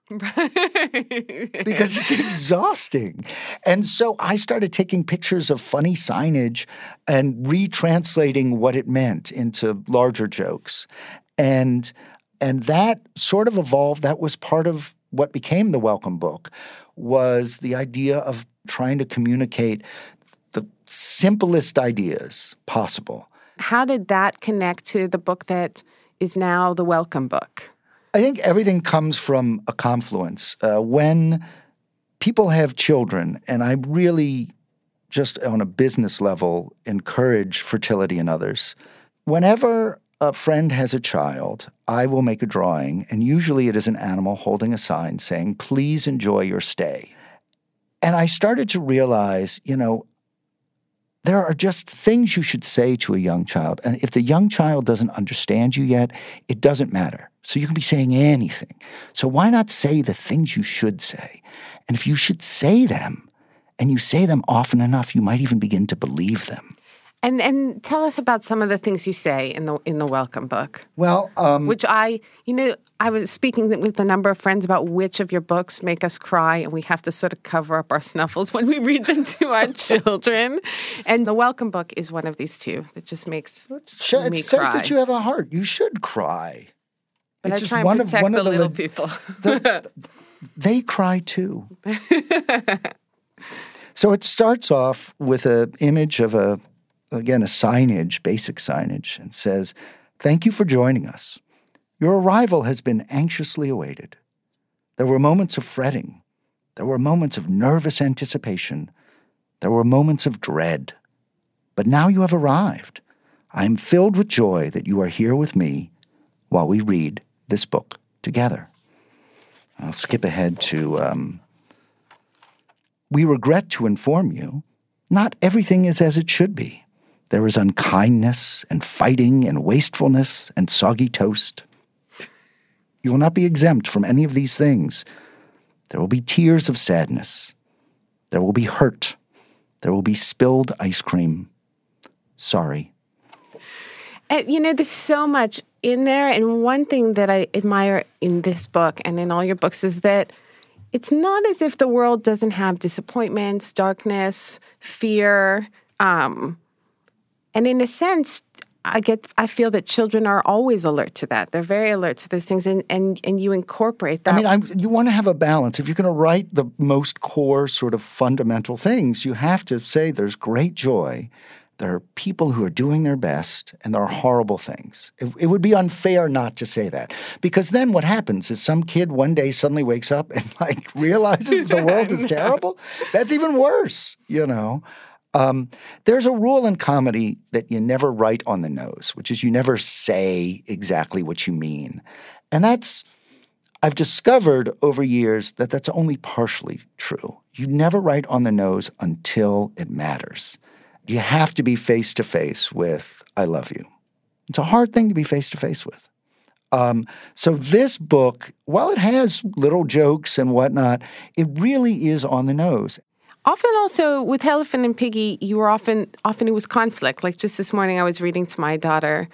Because it's exhausting. And so I started taking pictures of funny signage and retranslating what it meant into larger jokes. And that sort of evolved. That was part of what became the Welcome Book, was the idea of trying to communicate the simplest ideas possible. How did that connect to the book that is now the Welcome Book? I think everything comes from a confluence. When people have children, and I really just on a business level encourage fertility in others, whenever a friend has a child, I will make a drawing, and usually it is an animal holding a sign saying, "Please enjoy your stay." And I started to realize, there are just things you should say to a young child. And if the young child doesn't understand you yet, it doesn't matter. So you can be saying anything. So why not say the things you should say? And if you should say them, and you say them often enough, you might even begin to believe them. And tell us about some of the things you say in the Welcome Book. Well, which I was speaking with a number of friends about which of your books make us cry, and we have to sort of cover up our snuffles when we read them to our children. And the Welcome Book is one of these two that just makes me cry. It says that you have a heart. You should cry. But I try and protect the little people. They cry too. So it starts off with an image of a signage, basic signage, and says, "Thank you for joining us. Your arrival has been anxiously awaited. There were moments of fretting. There were moments of nervous anticipation. There were moments of dread. But now you have arrived. I am filled with joy that you are here with me while we read this book together." I'll skip ahead to, "We regret to inform you, not everything is as it should be. There is unkindness and fighting and wastefulness and soggy toast. You will not be exempt from any of these things. There will be tears of sadness. There will be hurt. There will be spilled ice cream. Sorry." There's so much in there. And one thing that I admire in this book and in all your books is that it's not as if the world doesn't have disappointments, darkness, fear. And in a sense, I feel that children are always alert to that. They're very alert to those things, and you incorporate that. You want to have a balance. If you're going to write the most core sort of fundamental things, you have to say there's great joy. There are people who are doing their best, and there are horrible things. It would be unfair not to say that. Because then what happens is some kid one day suddenly wakes up and realizes the world is terrible. That's even worse, There's a rule in comedy that you never write on the nose, which is you never say exactly what you mean. And I've discovered over years that that's only partially true. You never write on the nose until it matters. You have to be face-to-face with, "I love you." It's a hard thing to be face-to-face with. So this book, while it has little jokes and whatnot, it really is on the nose. Often also with Elephant and Piggy, you were often it was conflict. Like just this morning I was reading to my daughter,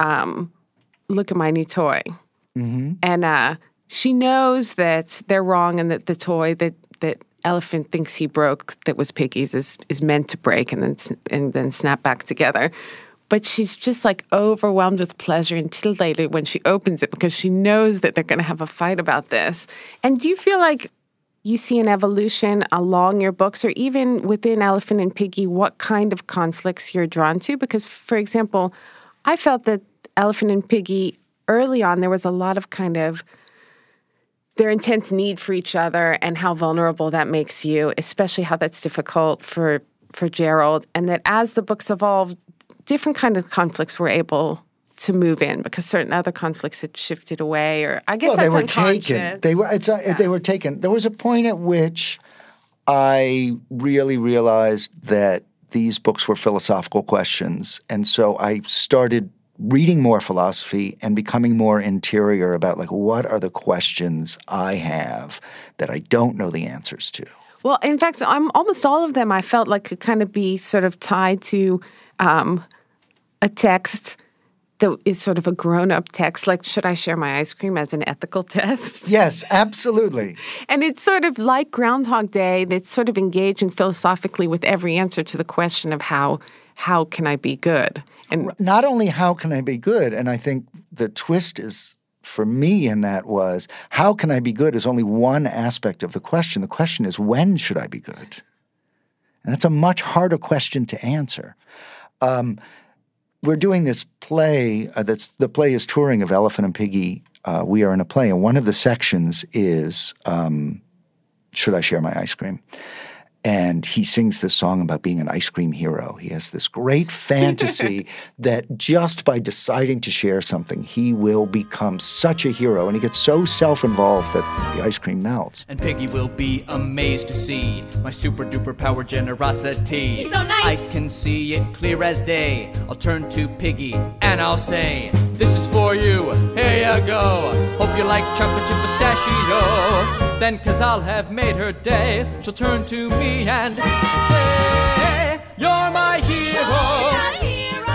Look at My New Toy. Mm-hmm. And she knows that they're wrong and that the toy that Elephant thinks he broke that was Piggy's is meant to break and then snap back together. But she's just like overwhelmed with pleasure until later when she opens it because she knows that they're going to have a fight about this. And do you feel like you see an evolution along your books or even within Elephant and Piggy, what kind of conflicts you're drawn to? Because, for example, I felt that Elephant and Piggy, early on, there was a lot of kind of their intense need for each other and how vulnerable that makes you, especially how that's difficult for Gerald. And that as the books evolved, different kind of conflicts were able to move in because certain other conflicts had shifted away, or I guess they were taken. They were taken. There was a point at which I really realized that these books were philosophical questions, and so I started reading more philosophy and becoming more interior about like what are the questions I have that I don't know the answers to. Well, in fact, almost all of them I felt like could kind of be sort of tied to a text that is sort of a grown-up text, like should I share my ice cream as an ethical test? Yes, absolutely. And it's sort of like Groundhog Day, that's sort of engaging philosophically with every answer to the question of how can I be good? And not only how can I be good, and I think the twist is for me in that was how can I be good is only one aspect of the question. The question is when should I be good? And that's a much harder question to answer. We're doing this play. The play is touring of Elephant and Piggy. We are in a play, and one of the sections is Should I Share My Ice Cream? And he sings this song about being an ice cream hero. He has this great fantasy that just by deciding to share something, he will become such a hero. And he gets so self-involved that the ice cream melts. And Piggy will be amazed to see my super-duper power generosity. He's so nice! I can see it clear as day. I'll turn to Piggy and I'll say, this is for you, here you go. Hope you like chocolate chip pistachio. Then, 'cause I'll have made her day, she'll turn to me and say, you're my hero.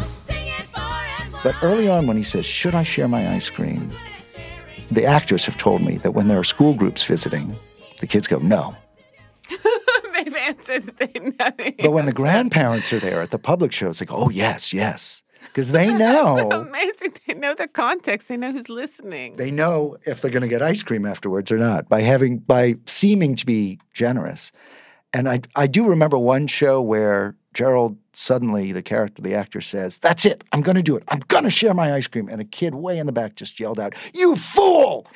But early on when he says, should I share my ice cream? The actors have told me that when there are school groups visiting, the kids go, no. They've answered that they know. But when the grandparents are there at the public shows, they go, oh, yes, yes. Because they know. Amazing. They know the context. They know who's listening. They know if they're going to get ice cream afterwards or not by seeming to be generous. And I do remember one show where Gerald suddenly, the actor says, that's it. I'm going to do it. I'm going to share my ice cream. And a kid way in the back just yelled out, you fool!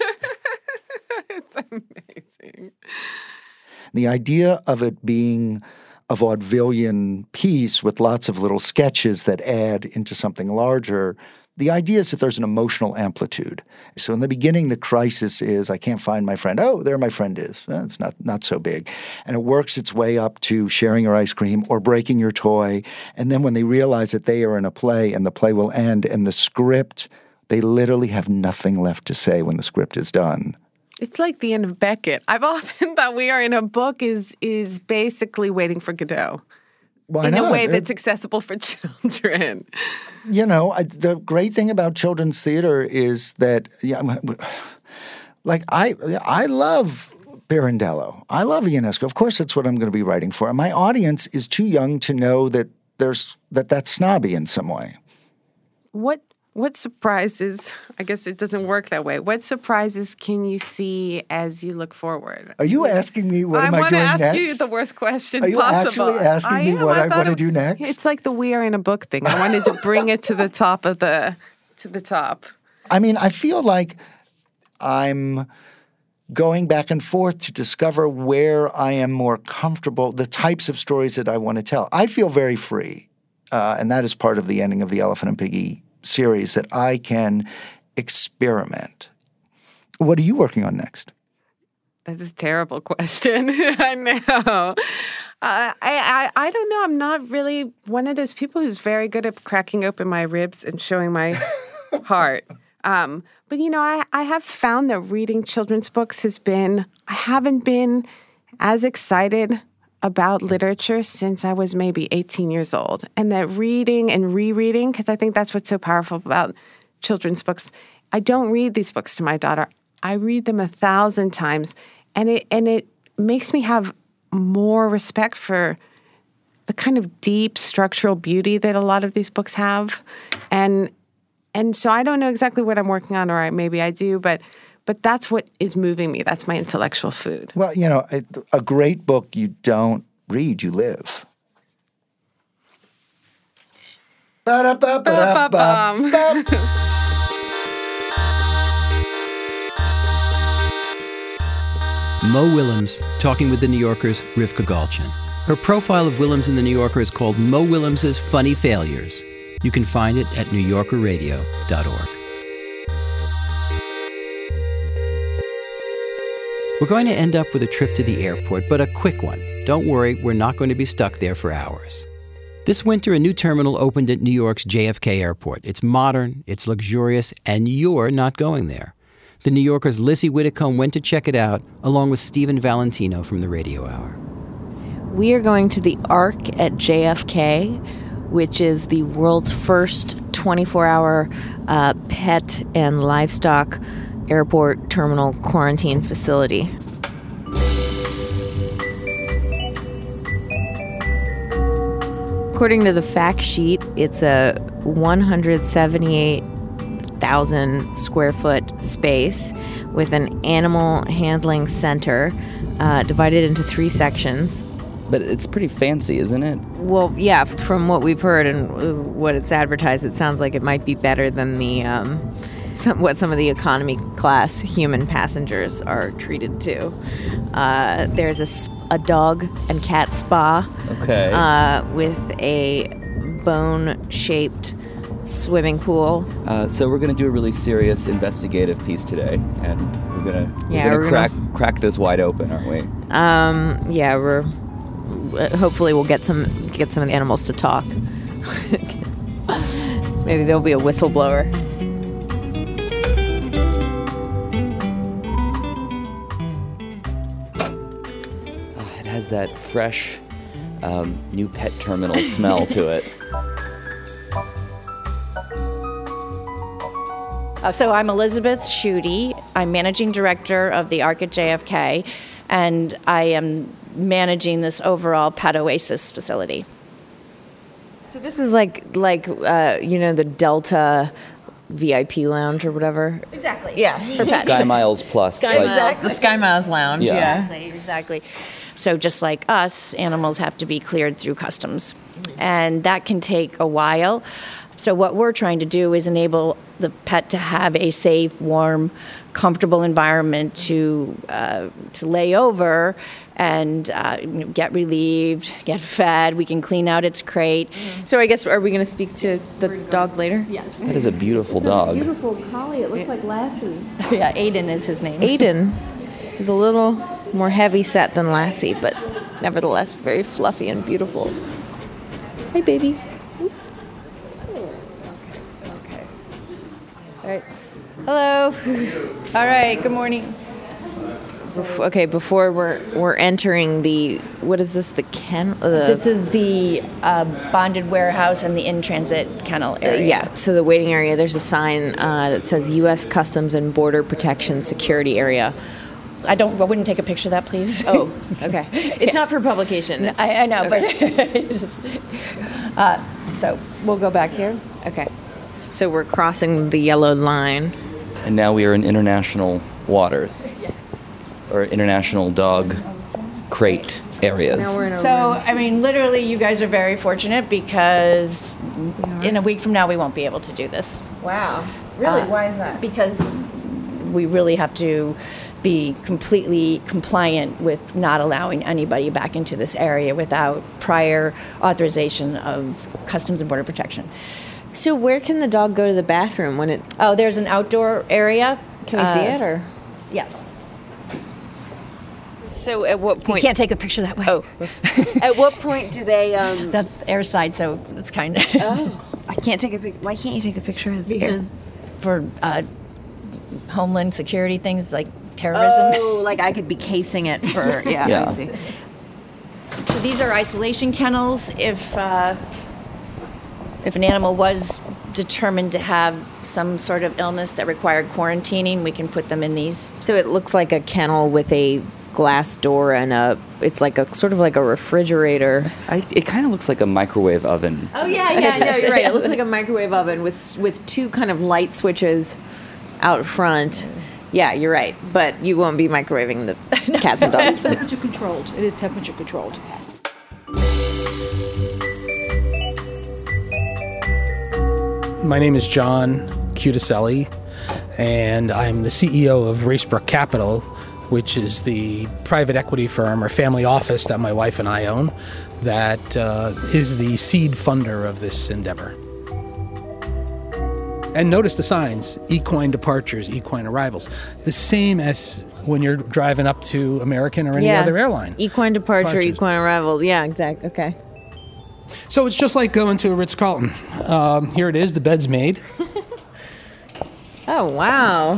It's amazing. The idea of it being a vaudevillian piece with lots of little sketches that add into something larger, the idea is that there's an emotional amplitude. So in the beginning, the crisis is, I can't find my friend. Oh, there my friend is. It's not so big. And it works its way up to sharing your ice cream or breaking your toy. And then when they realize that they are in a play and the play will end and the script, they literally have nothing left to say when the script is done. It's like the end of Beckett. I've often thought We Are in a Book is basically Waiting for Godot. Why in not? A way that's accessible for children. You know, the great thing about children's theater is that, like I love Pirandello. I love Ionesco. Of course, that's what I'm going to be writing for. And my audience is too young to know that that's snobby in some way. What surprises, I guess it doesn't work that way. What surprises can you see as you look forward? Are you asking me what am I doing next? I want to ask you the worst question possible. Are you actually asking me what I want to do next? It's like the We Are in a Book thing. I wanted to bring it to the top. I mean, I feel like I'm going back and forth to discover where I am more comfortable, the types of stories that I want to tell. I feel very free, and that is part of the ending of the Elephant and Piggy series, that I can experiment. What are you working on next? That's a terrible question. I know. I don't know. I'm not really one of those people who's very good at cracking open my ribs and showing my heart. But, you know, I have found that reading children's books I haven't been as excited about literature since I was maybe 18 years old. And that reading and rereading, because I think that's what's so powerful about children's books. I don't read these books to my daughter. I read them 1,000 times. And it makes me have more respect for the kind of deep structural beauty that a lot of these books have. And so I don't know exactly what I'm working on, or maybe I do, but that's what is moving me. That's my intellectual food. Well, you know, a great book you don't read, you live. Mo Willems talking with The New Yorker's Rivka Galchen. Her profile of Willems in The New Yorker is called Mo Willems's Funny Failures. You can find it at newyorkerradio.org. We're going to end up with a trip to the airport, but a quick one. Don't worry, we're not going to be stuck there for hours. This winter, a new terminal opened at New York's JFK Airport. It's modern, it's luxurious, and you're not going there. The New Yorker's Lizzie Whitcomb went to check it out, along with Stephen Valentino from the Radio Hour. We are going to the Ark at JFK, which is the world's first 24-hour pet and livestock airport terminal quarantine facility. According to the fact sheet, it's a 178,000 square foot space with an animal handling center divided into 3 sections. But it's pretty fancy, isn't it? Well, yeah, from what we've heard and what it's advertised, it sounds like it might be better than the what some of the economy class human passengers are treated to. There's a dog and cat spa. Okay. With a bone-shaped swimming pool. So we're going to do a really serious investigative piece today, and we're gonna crack this wide open, aren't we? Yeah, hopefully we'll get some of the animals to talk. Maybe there'll be a whistleblower. It has that fresh new pet terminal smell to it. So I'm Elizabeth Schutte. I'm managing director of the Ark at JFK, and I am managing this overall Pet Oasis facility. So this is like the Delta VIP lounge or whatever. Exactly. Yeah. For pets. Sky Miles Plus. The Sky Miles Lounge. Yeah. Exactly. So just like us, animals have to be cleared through customs, and that can take a while. So what we're trying to do is enable the pet to have a safe, warm, comfortable environment to lay over and get relieved, get fed. We can clean out its crate. So I guess, are we going to speak to the dog later? Yes. That is a beautiful dog. Beautiful collie. It looks like Lassie. Yeah, Aiden is his name. Aiden is a little more heavy set than Lassie, but nevertheless very fluffy and beautiful. Hi, baby. Okay. All right. Hello. All right. Good morning. Okay, before we're entering the, what is this, the kennel? This is the bonded warehouse and the in-transit kennel area. Yeah, so the waiting area, there's a sign that says U.S. Customs and Border Protection Security Area. I wouldn't take a picture of that, please. Oh, okay. It's not for publication. I know, okay. But so we'll go back here. Okay. So we're crossing the yellow line. And now we are in international waters. Yes. Or international dog crate areas. Now we're in I mean, literally, you guys are very fortunate because in a week from now, we won't be able to do this. Wow. Really? Why is that? Because we really have to be completely compliant with not allowing anybody back into this area without prior authorization of Customs and Border Protection. So where can the dog go to the bathroom when it... Oh, there's an outdoor area. Can we see it, or...? Yes. So at what point... You can't take a picture that way. Oh. At what point do they... That's airside, so it's kind of... Oh. I can't take a picture. Why can't you take a picture of the Because for homeland security things like terrorism. Oh, like I could be casing it for, Yeah. I see. So these are isolation kennels. If an animal was determined to have some sort of illness that required quarantining, we can put them in these. So it looks like a kennel with a glass door and it's like a sort of like a refrigerator. It kind of looks like a microwave oven. Oh yeah, no, you're right. It looks like a microwave oven with two kind of light switches out front. Yeah, you're right. But you won't be microwaving the cats and dogs. It's temperature controlled. It is temperature controlled. My name is John Cuticelli, and I'm the CEO of Racebrook Capital, which is the private equity firm or family office that my wife and I own that is the seed funder of this endeavor. And notice the signs: equine departures, equine arrivals. The same as when you're driving up to American or any other airline. Equine departure, equine arrival. Yeah, exactly. Okay. So it's just like going to a Ritz-Carlton. Here it is, the bed's made. Oh, wow.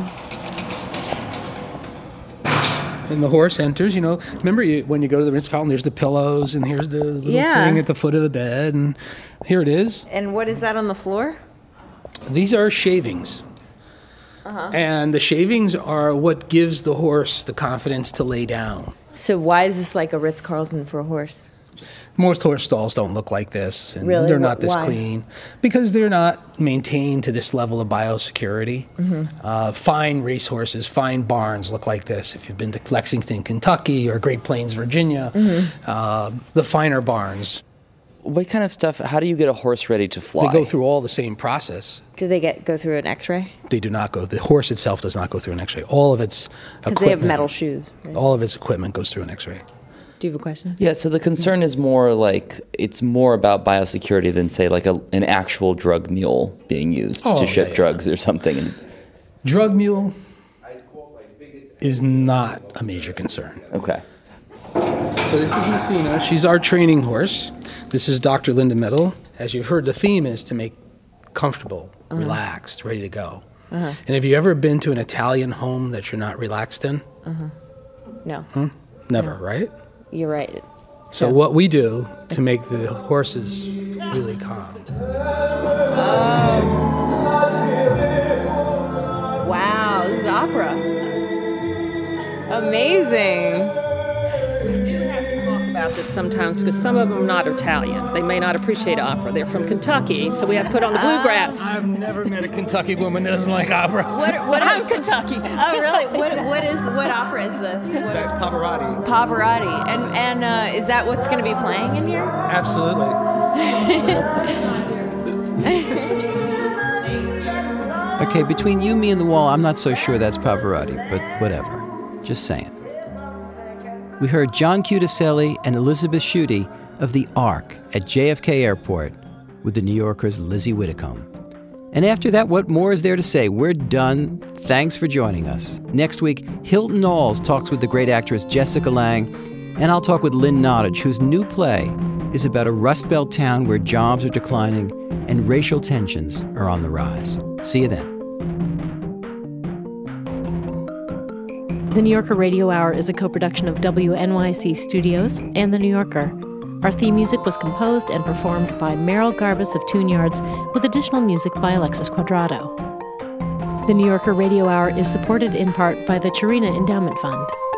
And the horse enters, remember when you go to the Ritz-Carlton, there's the pillows, and here's the little thing at the foot of the bed, and here it is. And what is that on the floor? These are shavings. Uh-huh. And the shavings are what gives the horse the confidence to lay down. So why is this like a Ritz-Carlton for a horse? Most horse stalls don't look like this, and really? They're not this Why? clean because they're not maintained to this level of biosecurity. Mm-hmm. Fine racehorses, fine barns look like this. If you've been to Lexington, Kentucky, or Great Plains, Virginia, the finer barns. What kind of stuff? How do you get a horse ready to fly? They go through all the same process. Do they go through an X-ray? They do not go. The horse itself does not go through an X-ray. All of its equipment. Because they have metal shoes. Right? All of its equipment goes through an X-ray. Do you have a question? Yeah, so the concern is more like it's more about biosecurity than, say, like an actual drug mule being used to ship drugs or something. Drug mule is not a major concern. Okay. So this is Messina. She's our training horse. This is Dr. Linda Middle. As you've heard, the theme is to make comfortable, relaxed, ready to go. And have you ever been to an Italian home that you're not relaxed in? No. Never, right? You're right. So what we do to make the horses really calm. Wow, this is opera. Amazing. We do have to talk about this sometimes because some of them are not Italian. They may not appreciate opera. They're from Kentucky, so we have to put on the bluegrass. I've never met a Kentucky woman that doesn't like opera. What I'm Kentucky. Oh, really? What opera is this? That's Pavarotti. Pavarotti. And is that what's going to be playing in here? Absolutely. Okay, between you, me, and the wall, I'm not so sure that's Pavarotti, but whatever. Just saying. We heard John Cuticelli and Elizabeth Schutte of the Ark at JFK Airport with the New Yorker's Lizzie Whitcomb. And after that, what more is there to say? We're done. Thanks for joining us. Next week, Hilton Knowles talks with the great actress Jessica Lange, and I'll talk with Lynn Nottage, whose new play is about a Rust Belt town where jobs are declining and racial tensions are on the rise. See you then. The New Yorker Radio Hour is a co-production of WNYC Studios and The New Yorker. Our theme music was composed and performed by Meryl Garbus of Tune Yards, with additional music by Alexis Quadrado. The New Yorker Radio Hour is supported in part by the Chirina Endowment Fund.